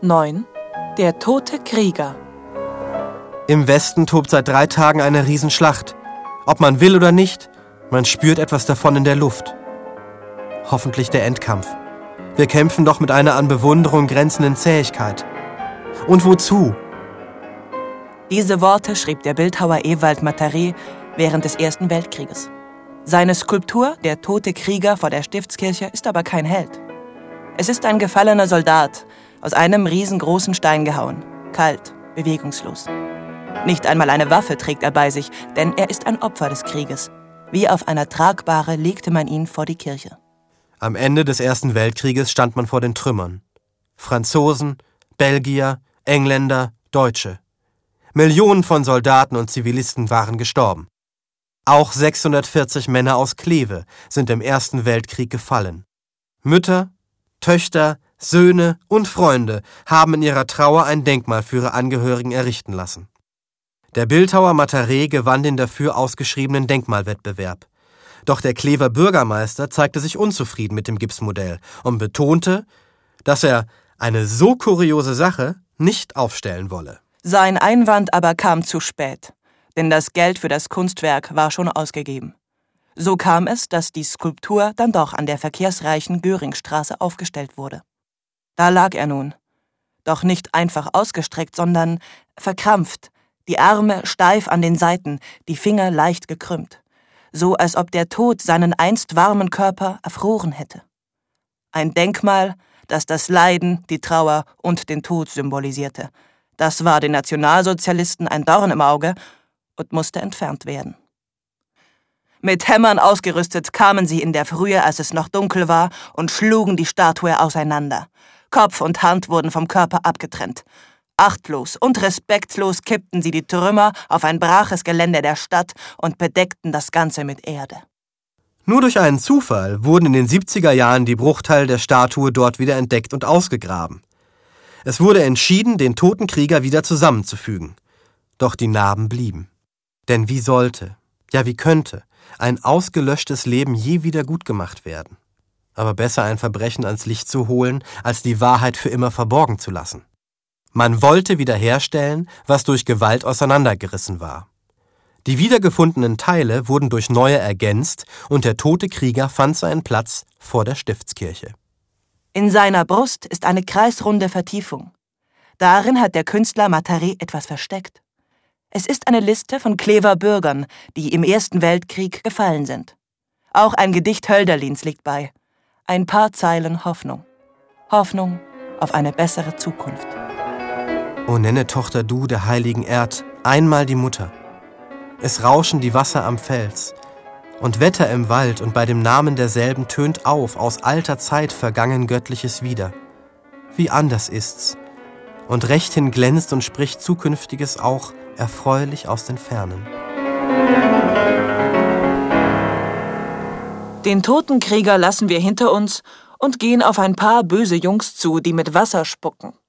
9. Der tote Krieger. Im Westen tobt seit 3 Tagen eine Riesenschlacht. Ob man will oder nicht, man spürt etwas davon in der Luft. Hoffentlich der Endkampf. Wir kämpfen doch mit einer an Bewunderung grenzenden Zähigkeit. Und wozu? Diese Worte schrieb der Bildhauer Ewald Mataré während des Ersten Weltkrieges. Seine Skulptur, der tote Krieger vor der Stiftskirche, ist aber kein Held. Es ist ein gefallener Soldat, aus einem riesengroßen Stein gehauen, kalt, bewegungslos. Nicht einmal eine Waffe trägt er bei sich, denn er ist ein Opfer des Krieges. Wie auf einer Tragbahre legte man ihn vor die Kirche. Am Ende des Ersten Weltkrieges stand man vor den Trümmern. Franzosen, Belgier, Engländer, Deutsche. Millionen von Soldaten und Zivilisten waren gestorben. Auch 640 Männer aus Kleve sind im Ersten Weltkrieg gefallen. Mütter, Töchter, Söhne und Freunde haben in ihrer Trauer ein Denkmal für ihre Angehörigen errichten lassen. Der Bildhauer Mataré gewann den dafür ausgeschriebenen Denkmalwettbewerb. Doch der Klever Bürgermeister zeigte sich unzufrieden mit dem Gipsmodell und betonte, dass er eine so kuriose Sache nicht aufstellen wolle. Sein Einwand aber kam zu spät, denn das Geld für das Kunstwerk war schon ausgegeben. So kam es, dass die Skulptur dann doch an der verkehrsreichen Göringstraße aufgestellt wurde. Da lag er nun, doch nicht einfach ausgestreckt, sondern verkrampft, die Arme steif an den Seiten, die Finger leicht gekrümmt, so als ob der Tod seinen einst warmen Körper erfroren hätte. Ein Denkmal, das das Leiden, die Trauer und den Tod symbolisierte. Das war den Nationalsozialisten ein Dorn im Auge und musste entfernt werden. Mit Hämmern ausgerüstet kamen sie in der Frühe, als es noch dunkel war, und schlugen die Statue auseinander. Kopf und Hand wurden vom Körper abgetrennt. Achtlos und respektlos kippten sie die Trümmer auf ein braches Gelände der Stadt und bedeckten das Ganze mit Erde. Nur durch einen Zufall wurden in den 70er Jahren die Bruchteile der Statue dort wieder entdeckt und ausgegraben. Es wurde entschieden, den toten Krieger wieder zusammenzufügen. Doch die Narben blieben. Denn wie sollte, ja wie könnte, ein ausgelöschtes Leben je wieder gut gemacht werden? Aber besser ein Verbrechen ans Licht zu holen, als die Wahrheit für immer verborgen zu lassen. Man wollte wiederherstellen, was durch Gewalt auseinandergerissen war. Die wiedergefundenen Teile wurden durch neue ergänzt und der tote Krieger fand seinen Platz vor der Stiftskirche. In seiner Brust ist eine kreisrunde Vertiefung. Darin hat der Künstler Mataré etwas versteckt. Es ist eine Liste von Klever Bürgern, die im Ersten Weltkrieg gefallen sind. Auch ein Gedicht Hölderlins liegt bei. Ein paar Zeilen Hoffnung. Hoffnung auf eine bessere Zukunft. O nenne Tochter du der heiligen Erd einmal die Mutter. Es rauschen die Wasser am Fels und Wetter im Wald, und bei dem Namen derselben tönt auf aus alter Zeit vergangen Göttliches wieder. Wie anders ist's, und rechthin glänzt und spricht Zukünftiges auch erfreulich aus den Fernen. Den toten Krieger lassen wir hinter uns und gehen auf ein paar böse Jungs zu, die mit Wasser spucken.